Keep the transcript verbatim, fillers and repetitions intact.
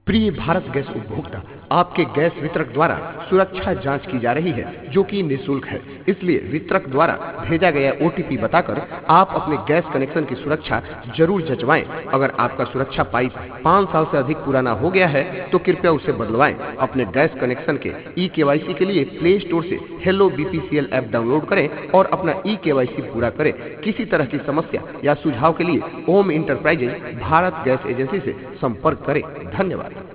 प्रिय भारत गैस उपभोक्ता, आपके गैस वितरक द्वारा सुरक्षा जांच की जा रही है जो कि निःशुल्क है। इसलिए वितरक द्वारा भेजा गया ओटीपी बताकर आप अपने गैस कनेक्शन की सुरक्षा जरूर जंचवाएं। अगर आपका सुरक्षा पाइप पाँच साल से अधिक पुराना हो गया है तो कृपया उसे बदलवाएं। अपने गैस कनेक्शन के ई केवाईसी के लिए प्ले स्टोर से हेलो बीपीसीएल ऐप डाउनलोड करें और अपना ई केवाईसी पूरा करें। किसी तरह की समस्या या सुझाव के लिए Om enterprises Bharat gas agency से संपर्क करें। धन्यवाद।